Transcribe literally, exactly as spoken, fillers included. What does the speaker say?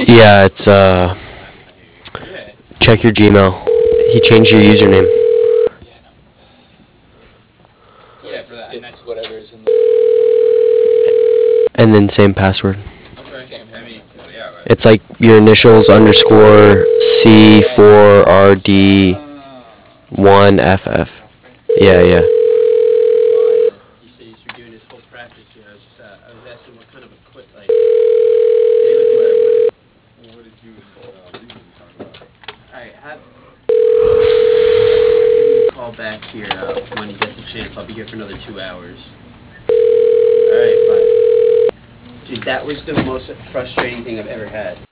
Yeah, it's uh. Check your Gmail. He changed your username. So Yeah, it's, for that, and that's it's whatever is in the. And then same password. Okay. same. I mean, Yeah. Right. It's like your initials underscore C four R D one F F. Yeah, yeah. Why? Uh, you say you're doing this whole practice here. I was just, uh, I was asking what kind of equip, like, David, what, what is, Well, what did you and uh, Lee talk about? all right, have, give me a call back here uh, when he gets a chance. I'll be here for another two hours. All right, bye. Dude, that was the most frustrating thing I've ever had.